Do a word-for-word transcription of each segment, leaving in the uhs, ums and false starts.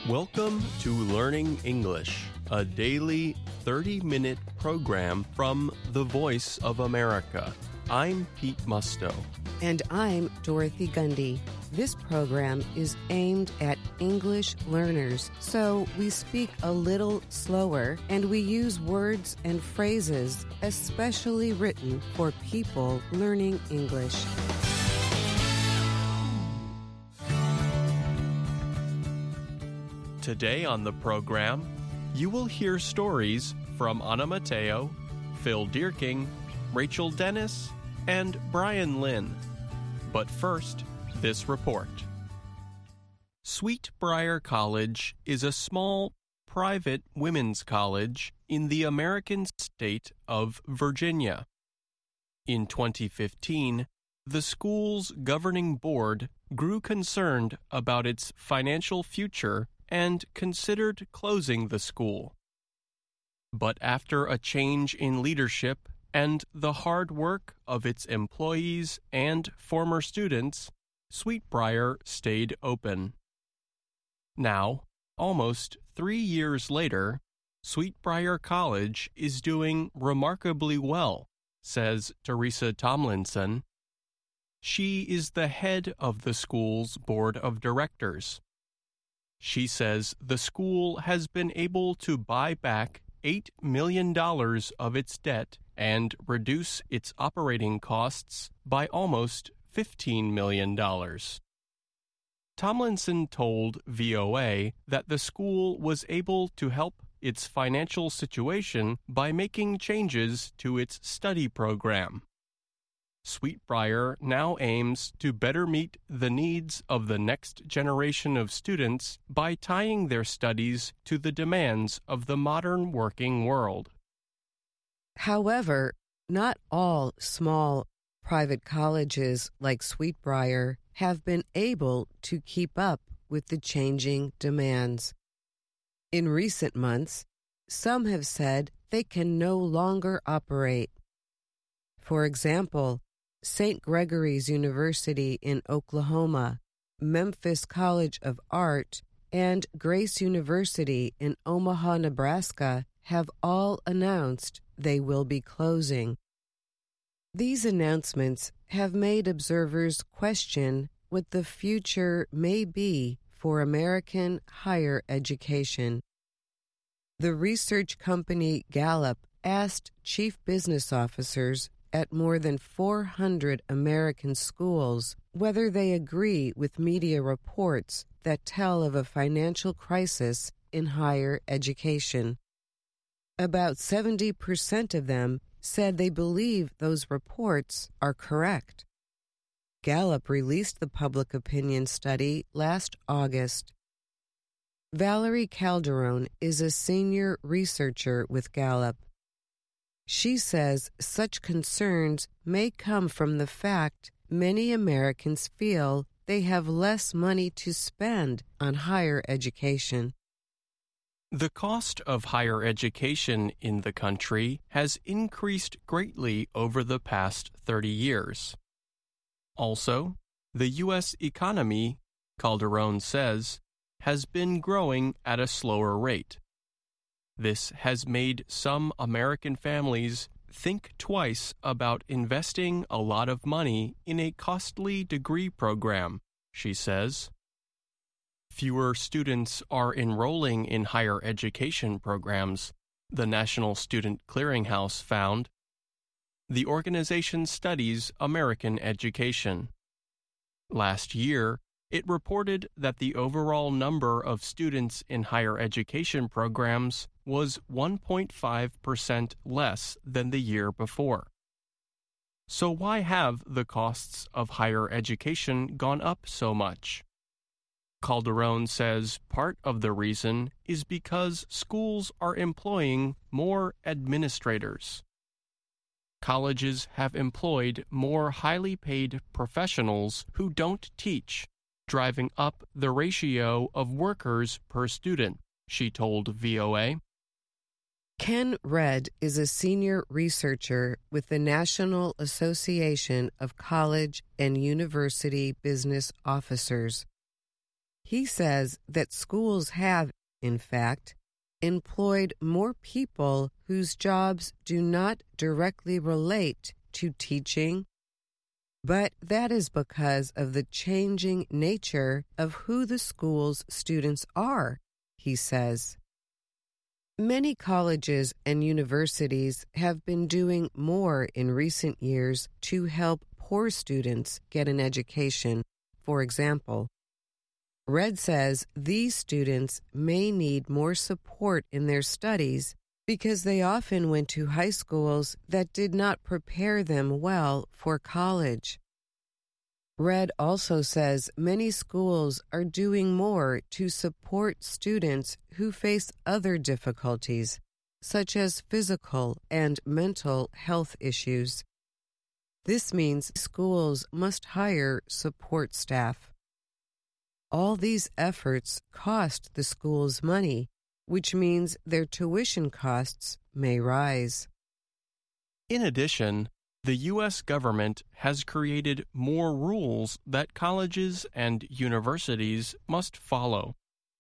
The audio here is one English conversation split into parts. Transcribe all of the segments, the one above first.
Welcome to Learning English, a daily thirty-minute program from the Voice of America. I'm Pete Musto. And I'm Dorothy Gundy. This program is aimed at English learners, so we speak a little slower and we use words and phrases especially written for people learning English. Today on the program, you will hear stories from Anna Mateo, Phil Dierking, Rachel Dennis, and Brian Lynn. But first, this report. Sweetbriar College is a small, private women's college in the American state of Virginia. In twenty fifteen, the school's governing board grew concerned about its financial future and considered closing the school. But after a change in leadership and the hard work of its employees and former students, Sweetbriar stayed open. Now, almost three years later, Sweetbriar College is doing remarkably well, says Teresa Tomlinson. She is the head of the school's board of directors. She says the school has been able to buy back eight million dollars of its debt and reduce its operating costs by almost fifteen million dollars. Tomlinson told V O A that the school was able to help its financial situation by making changes to its study program. Sweetbriar now aims to better meet the needs of the next generation of students by tying their studies to the demands of the modern working world. However, not all small private colleges like Sweetbriar have been able to keep up with the changing demands. In recent months, some have said they can no longer operate. For example, Saint Gregory's University in Oklahoma, Memphis College of Art, and Grace University in Omaha, Nebraska have all announced they will be closing. These announcements have made observers question what the future may be for American higher education. The research company Gallup asked chief business officers at more than four hundred American schools whether they agree with media reports that tell of a financial crisis in higher education. About seventy percent of them said they believe those reports are correct. Gallup released the public opinion study last August. Valerie Calderon is a senior researcher with Gallup. She says such concerns may come from the fact many Americans feel they have less money to spend on higher education. The cost of higher education in the country has increased greatly over the past thirty years. Also, the U S economy, Calderon says, has been growing at a slower rate. This has made some American families think twice about investing a lot of money in a costly degree program, she says. Fewer students are enrolling in higher education programs, the National Student Clearinghouse found. The organization studies American education. Last year, it reported that the overall number of students in higher education programs was one point five percent less than the year before. So why have the costs of higher education gone up so much? Calderon says part of the reason is because schools are employing more administrators. Colleges have employed more highly paid professionals who don't teach, driving up the ratio of workers per student, she told V O A. Ken Redd is a senior researcher with the National Association of College and University Business Officers. He says that schools have, in fact, employed more people whose jobs do not directly relate to teaching, but that is because of the changing nature of who the school's students are, he says. Many colleges and universities have been doing more in recent years to help poor students get an education, for example. Red says these students may need more support in their studies because they often went to high schools that did not prepare them well for college. Red also says many schools are doing more to support students who face other difficulties, such as physical and mental health issues. This means schools must hire support staff. All these efforts cost the schools money, which means their tuition costs may rise. In addition, the U S government has created more rules that colleges and universities must follow.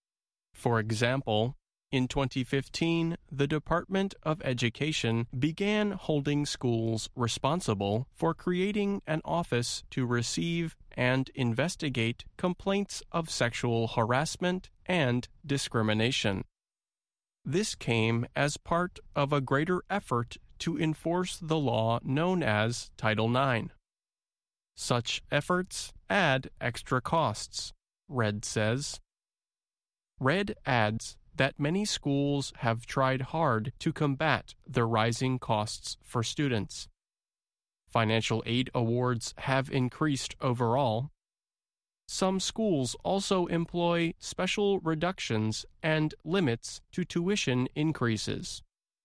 For example, in twenty fifteen, the Department of Education began holding schools responsible for creating an office to receive and investigate complaints of sexual harassment and discrimination. This came as part of a greater effort to enforce the law known as Title nine. Such efforts add extra costs, Red says. Red adds that many schools have tried hard to combat the rising costs for students. Financial aid awards have increased overall. Some schools also employ special reductions and limits to tuition increases.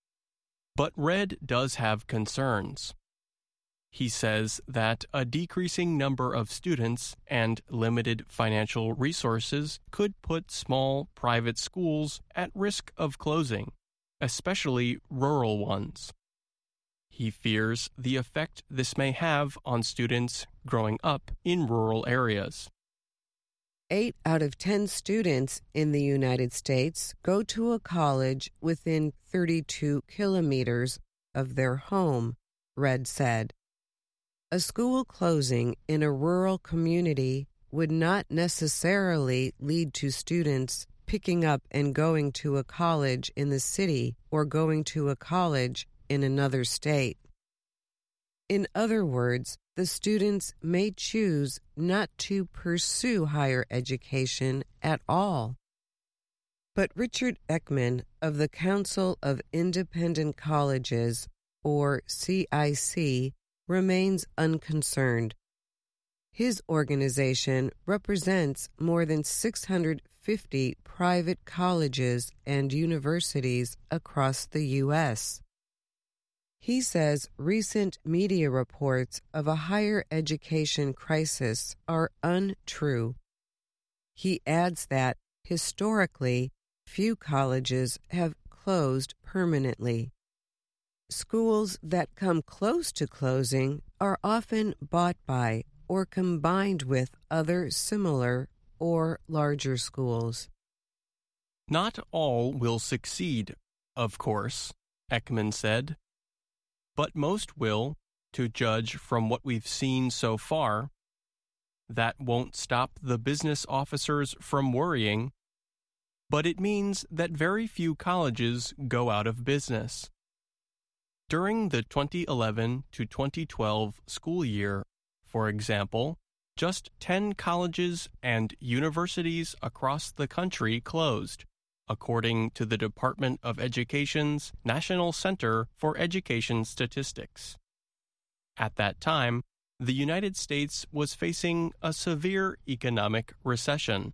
But Red does have concerns. He says that a decreasing number of students and limited financial resources could put small private schools at risk of closing, especially rural ones. He fears the effect this may have on students growing up in rural areas. Eight out of ten students in the United States go to a college within thirty-two kilometers of their home, Red said. A school closing in a rural community would not necessarily lead to students picking up and going to a college in the city or going to a college in another state. In other words, the students may choose not to pursue higher education at all. But Richard Ekman of the Council of Independent Colleges, or C I C, remains unconcerned. His organization represents more than six hundred fifty private colleges and universities across the U S He says recent media reports of a higher education crisis are untrue. He adds that, historically, few colleges have closed permanently. Schools that come close to closing are often bought by or combined with other similar or larger schools. Not all will succeed, of course, Ekman said. But most will, to judge from what we've seen so far. That won't stop the business officers from worrying, but it means that very few colleges go out of business. During the twenty eleven to twenty twelve school year, for example, just ten colleges and universities across the country closed, according to the Department of Education's National Center for Education Statistics. At that time, the United States was facing a severe economic recession.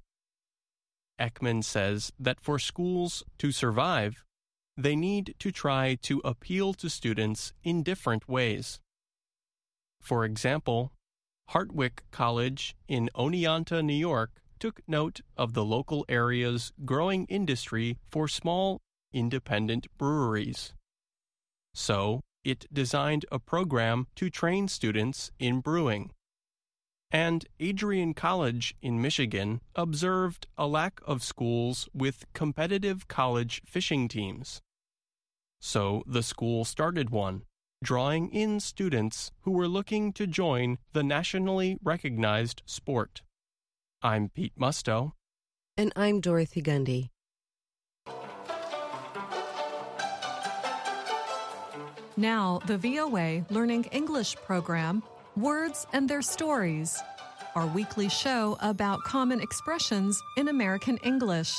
Ekman says that for schools to survive, they need to try to appeal to students in different ways. For example, Hartwick College in Oneonta, New York, took note of the local area's growing industry for small, independent breweries. So, it designed a program to train students in brewing. and Adrian College in Michigan observed a lack of schools with competitive college fishing teams. So the school started one, drawing in students who were looking to join the nationally recognized sport. I'm Pete Musto. And I'm Dorothy Gundy. Now, the V O A Learning English program, Words and Their Stories, our weekly show about common expressions in American English.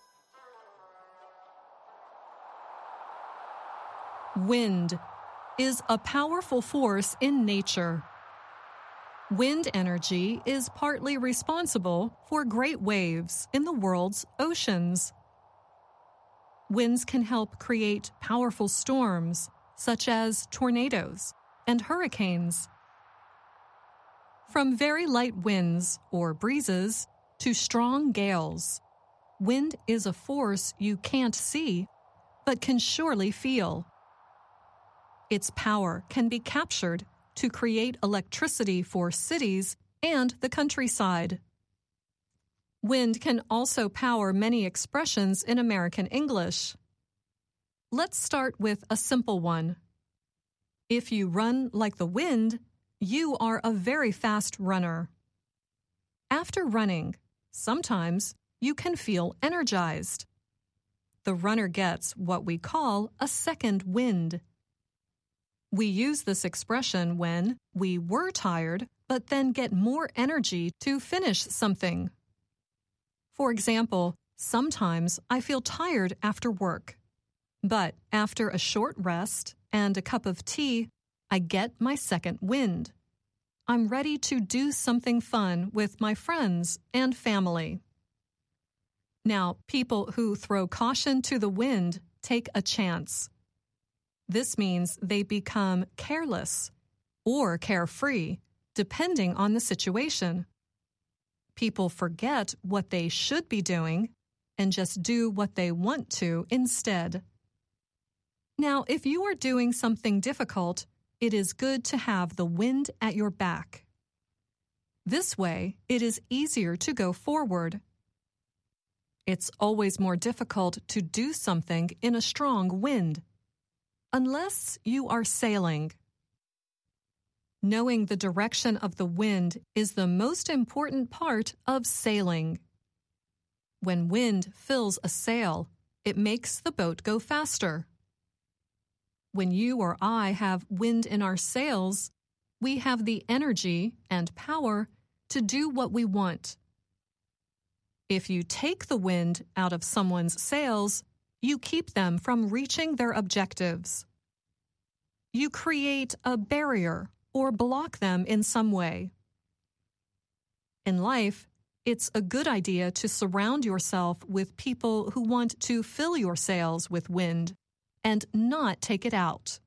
Wind is a powerful force in nature. Wind energy is partly responsible for great waves in the world's oceans. Winds can help create powerful storms, such as tornadoes and hurricanes. From very light winds or breezes to strong gales, wind is a force you can't see, but can surely feel. Its power can be captured to create electricity for cities and the countryside. Wind can also power many expressions in American English. Let's start with a simple one. If you run like the wind, you are a very fast runner. After running, sometimes you can feel energized. The runner gets what we call a second wind. We use this expression when we were tired, but then get more energy to finish something. For example, sometimes I feel tired after work. But after a short rest and a cup of tea, I get my second wind. I'm ready to do something fun with my friends and family. Now, people who throw caution to the wind take a chance. This means they become careless or carefree, depending on the situation. People forget what they should be doing and just do what they want to instead. Now, if you are doing something difficult, it is good to have the wind at your back. This way, it is easier to go forward. It's always more difficult to do something in a strong wind, unless you are sailing. Knowing the direction of the wind is the most important part of sailing. When wind fills a sail, it makes the boat go faster. When you or I have wind in our sails, we have the energy and power to do what we want. If you take the wind out of someone's sails, you keep them from reaching their objectives. You create a barrier or block them in some way. In life, it's a good idea to surround yourself with people who want to fill your sails with wind and not take it out.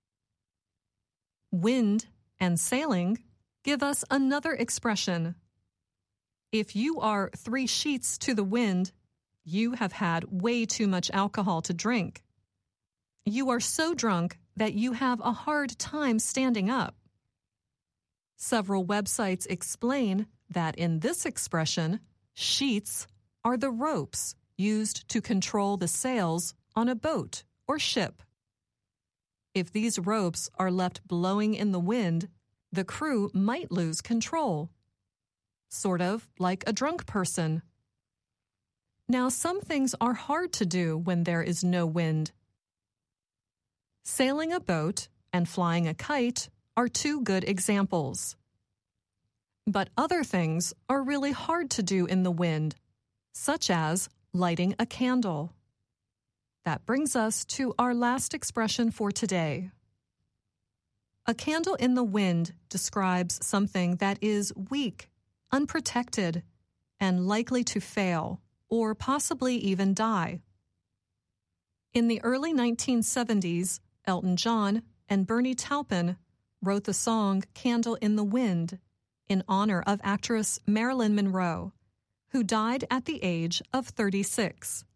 Wind and sailing give us another expression. If you are three sheets to the wind, you have had way too much alcohol to drink. You are so drunk that you have a hard time standing up. Several websites explain that in this expression, sheets are the ropes used to control the sails on a boat or ship. If these ropes are left blowing in the wind, the crew might lose control. Sort of like a drunk person. Now, some things are hard to do when there is no wind. Sailing a boat and flying a kite are two good examples. But other things are really hard to do in the wind, such as lighting a candle. That brings us to our last expression for today. A candle in the wind describes something that is weak, unprotected, and likely to fail, or possibly even die. In the early nineteen seventies, Elton John and Bernie Taupin wrote the song Candle in the Wind in honor of actress Marilyn Monroe, who died at the age of thirty-six.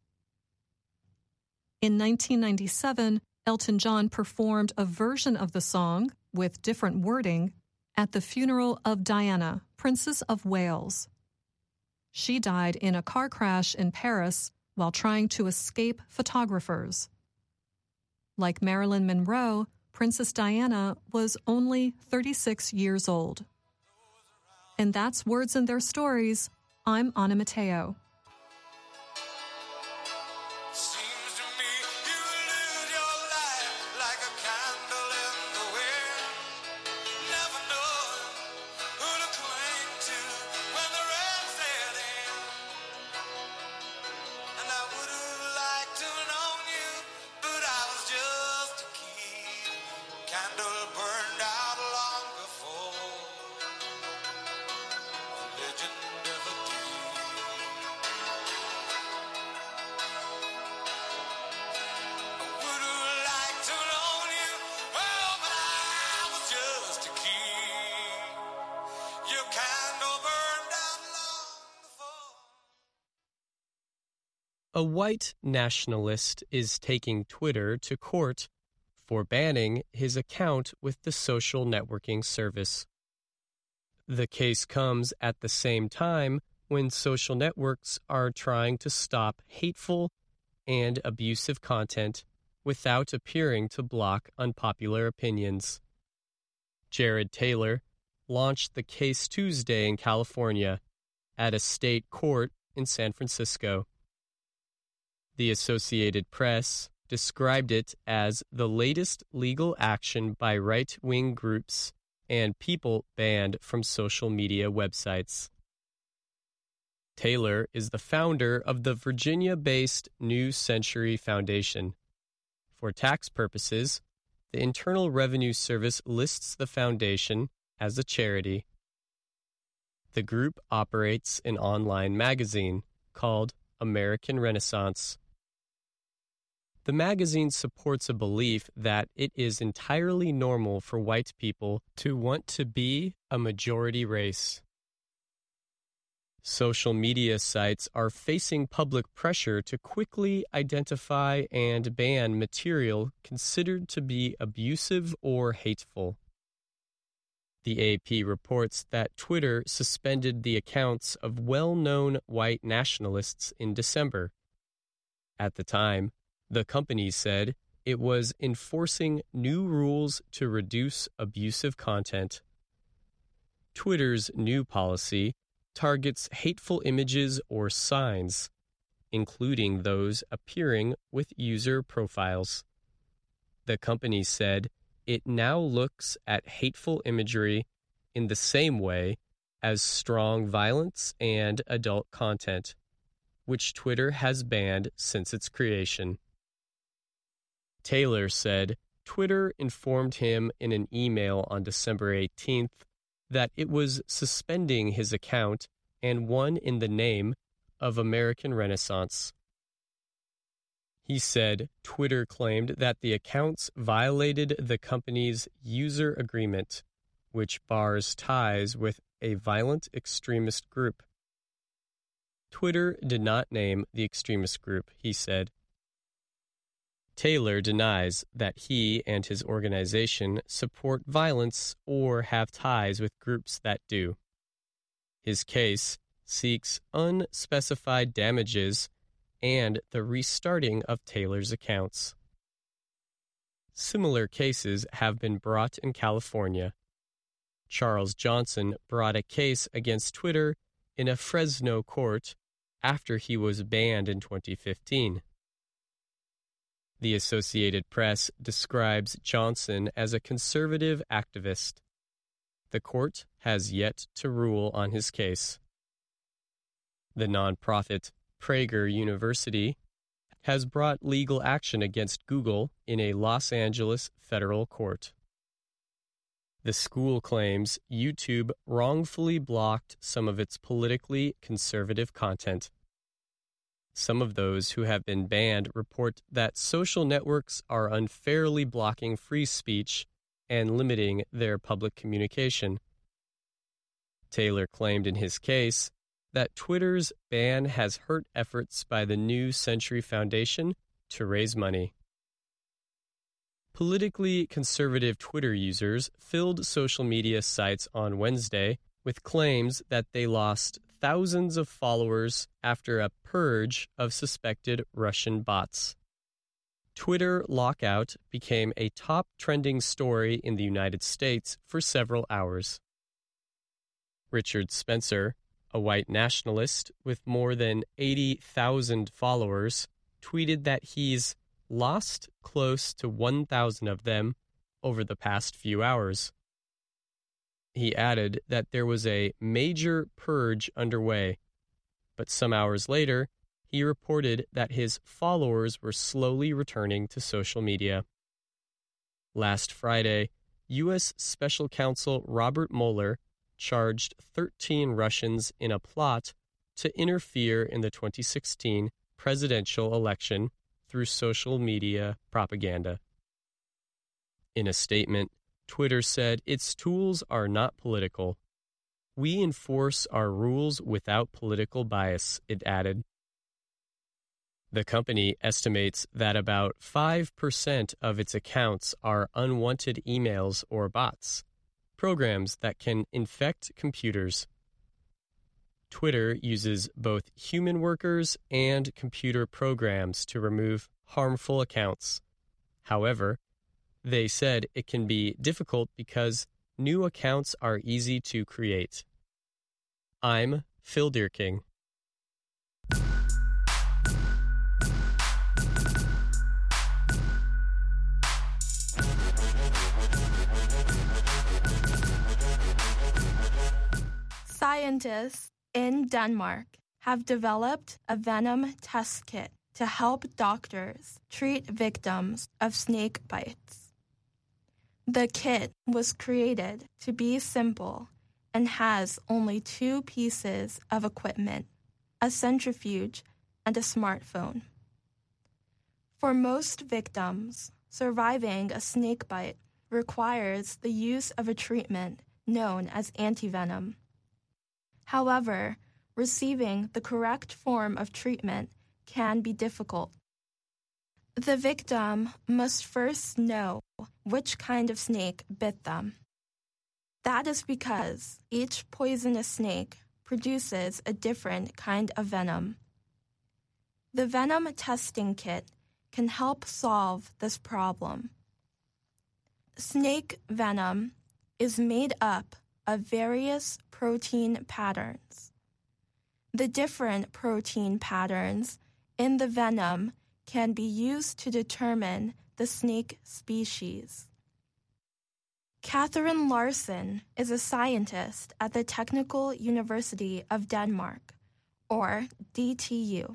In nineteen ninety-seven, Elton John performed a version of the song with different wording at the funeral of Diana, Princess of Wales. She died in a car crash in Paris while trying to escape photographers. Like Marilyn Monroe, Princess Diana was only thirty-six years old. And that's Words and Their Stories. I'm Anna Mateo. A white nationalist is taking Twitter to court for banning his account with the social networking service. The case comes at the same time when social networks are trying to stop hateful and abusive content without appearing to block unpopular opinions. Jared Taylor launched the case Tuesday in California at a state court in San Francisco. The Associated Press described it as the latest legal action by right-wing groups and people banned from social media websites. Taylor is the founder of the Virginia-based New Century Foundation. For tax purposes, the Internal Revenue Service lists the foundation as a charity. The group operates an online magazine called American Renaissance. The magazine supports a belief that it is entirely normal for white people to want to be a majority race. Social media sites are facing public pressure to quickly identify and ban material considered to be abusive or hateful. The A P reports that Twitter suspended the accounts of well-known white nationalists in December. At the time, the company said it was enforcing new rules to reduce abusive content. Twitter's new policy targets hateful images or signs, including those appearing with user profiles. The company said it now looks at hateful imagery in the same way as strong violence and adult content, which Twitter has banned since its creation. Taylor said Twitter informed him in an email on December eighteenth that it was suspending his account and one in the name of American Renaissance. He said Twitter claimed that the accounts violated the company's user agreement, which bars ties with a violent extremist group. Twitter did not name the extremist group, he said. Taylor denies that he and his organization support violence or have ties with groups that do. His case seeks unspecified damages and the restarting of Taylor's accounts. Similar cases have been brought in California. Charles Johnson brought a case against Twitter in a Fresno court after he was banned in twenty fifteen. The Associated Press describes Johnson as a conservative activist. The court has yet to rule on his case. The nonprofit Prager University has brought legal action against Google in a Los Angeles federal court. The school claims YouTube wrongfully blocked some of its politically conservative content. Some of those who have been banned report that social networks are unfairly blocking free speech and limiting their public communication. Taylor claimed in his case that Twitter's ban has hurt efforts by the New Century Foundation to raise money. Politically conservative Twitter users filled social media sites on Wednesday with claims that they lost thousands of followers after a purge of suspected Russian bots. Twitter lockout became a top trending story in the United States for several hours. Richard Spencer, a white nationalist with more than eighty thousand followers, tweeted that he's lost close to one thousand of them over the past few hours. He added that there was a major purge underway, but some hours later, he reported that his followers were slowly returning to social media. Last Friday, U S Special Counsel Robert Mueller charged thirteen Russians in a plot to interfere in the twenty sixteen presidential election through social media propaganda. In a statement, Twitter said its tools are not political. We enforce our rules without political bias, it added. The company estimates that about five percent of its accounts are unwanted emails or bots, programs that can infect computers. Twitter uses both human workers and computer programs to remove harmful accounts. However, they said it can be difficult because new accounts are easy to create. I'm Phil Deerking. Scientists in Denmark have developed a venom test kit to help doctors treat victims of snake bites. The kit was created to be simple and has only two pieces of equipment, a centrifuge and a smartphone. For most victims, surviving a snake bite requires the use of a treatment known as antivenom. However, receiving the correct form of treatment can be difficult. The victim must first know which kind of snake bit them. That is because each poisonous snake produces a different kind of venom. The venom testing kit can help solve this problem. Snake venom is made up of various protein patterns. The different protein patterns in the venom can be used to determine the snake species. Catherine Larsen is a scientist at the Technical University of Denmark, or D T U.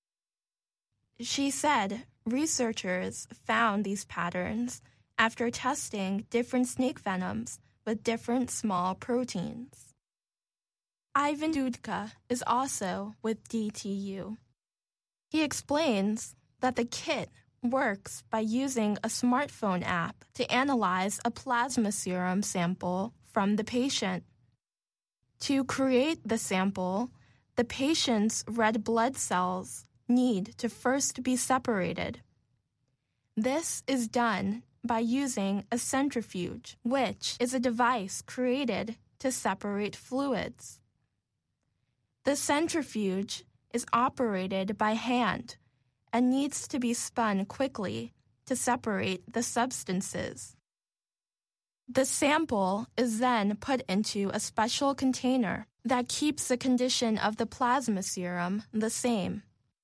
She said researchers found these patterns after testing different snake venoms with different small proteins. Ivan Dudka is also with D T U. He explains that the kit works by using a smartphone app to analyze a plasma serum sample from the patient. To create the sample, the patient's red blood cells need to first be separated. This is done by using a centrifuge, which is a device created to separate fluids. The centrifuge is operated by hand and needs to be spun quickly to separate the substances. The sample is then put into a special container that keeps the condition of the plasma serum the same.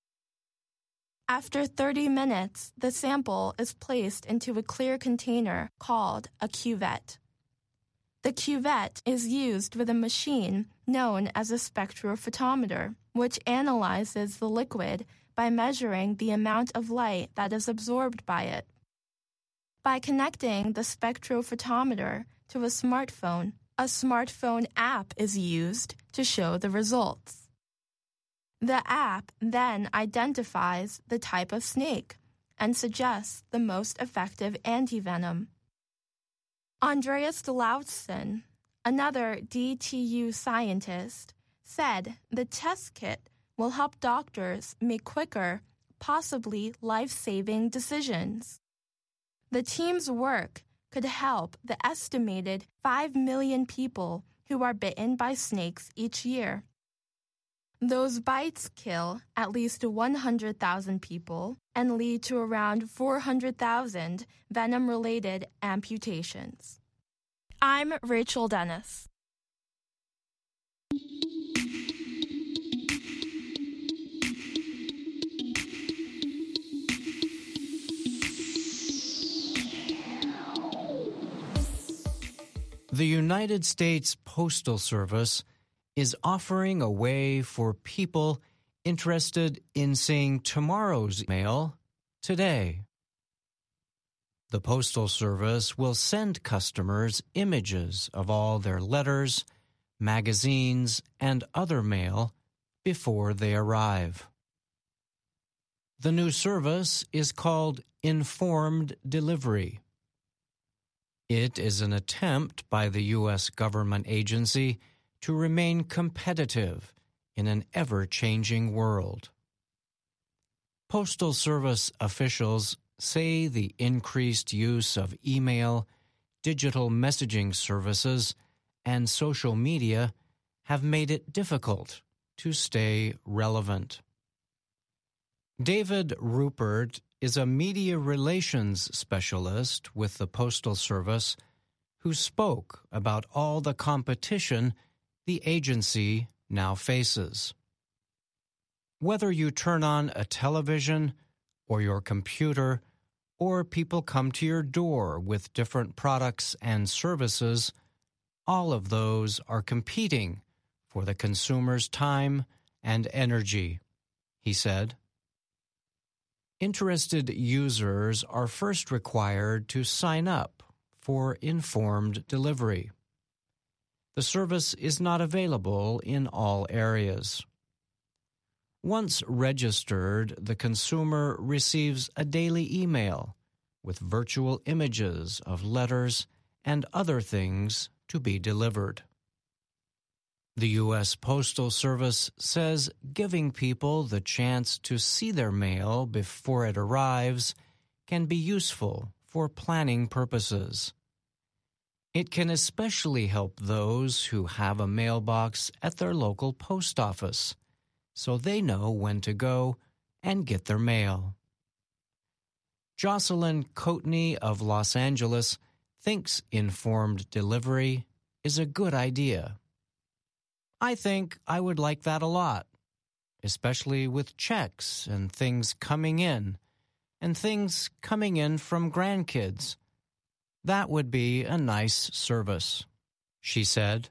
After thirty minutes, the sample is placed into a clear container called a cuvette. The cuvette is used with a machine known as a spectrophotometer, which analyzes the liquid by measuring the amount of light that is absorbed by it. By connecting the spectrophotometer to a smartphone, a smartphone app is used to show the results. The app then identifies the type of snake and suggests the most effective antivenom. Andreas Lautsen, another D T U scientist, said the test kit will help doctors make quicker, possibly life-saving decisions. The team's work could help the estimated five million people who are bitten by snakes each year. Those bites kill at least one hundred thousand people and lead to around four hundred thousand venom-related amputations. I'm Rachel Dennis. The United States Postal Service is offering a way for people interested in seeing tomorrow's mail today. The Postal Service will send customers images of all their letters, magazines, and other mail before they arrive. The new service is called Informed Delivery. It is an attempt by the U S government agency to remain competitive in an ever-changing world. Postal Service officials say the increased use of email, digital messaging services, and social media have made it difficult to stay relevant. David Rupert is a media relations specialist with the Postal Service who spoke about all the competition the agency now faces. Whether you turn on a television or your computer, or people come to your door with different products and services, all of those are competing for the consumer's time and energy, he said. Interested users are first required to sign up for Informed Delivery. The service is not available in all areas. Once registered, the consumer receives a daily email with virtual images of letters and other things to be delivered. The U S Postal Service says giving people the chance to see their mail before it arrives can be useful for planning purposes. It can especially help those who have a mailbox at their local post office, so they know when to go and get their mail. Jocelyn Coatney of Los Angeles thinks Informed Delivery is a good idea. I think I would like that a lot, especially with checks and things coming in, and things coming in from grandkids. That would be a nice service, she said.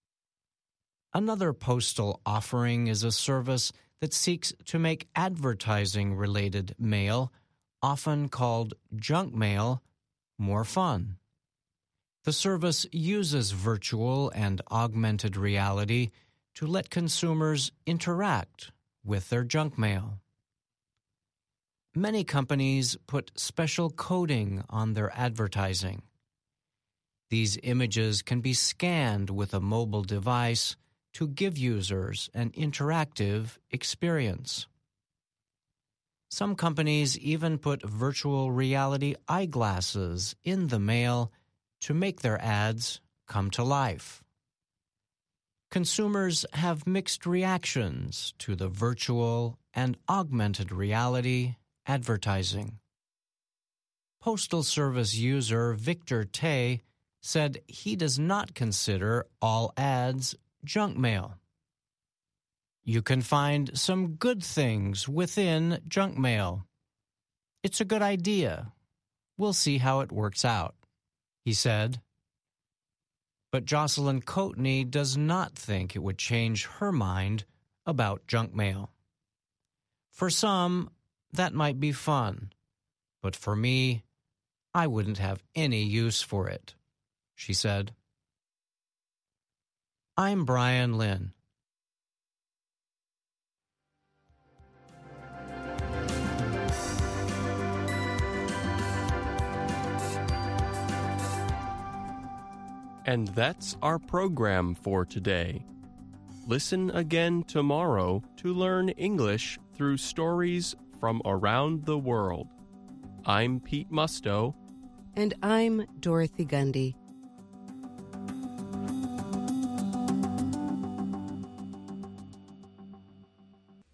Another postal offering is a service that seeks to make advertising-related mail, often called junk mail, more fun. The service uses virtual and augmented reality to let consumers interact with their junk mail. Many companies put special coding on their advertising. These images can be scanned with a mobile device to give users an interactive experience. Some companies even put virtual reality eyeglasses in the mail to make their ads come to life. Consumers have mixed reactions to the virtual and augmented reality advertising. Postal Service user Victor Tay said he does not consider all ads junk mail. You can find some good things within junk mail. It's a good idea. We'll see how it works out, he said. But Jocelyn Coatney does not think it would change her mind about junk mail. For some, that might be fun, but for me, I wouldn't have any use for it, she said. I'm Brian Lynn. And that's our program for today. Listen again tomorrow to learn English through stories from around the world. I'm Pete Musto. And I'm Dorothy Gundy.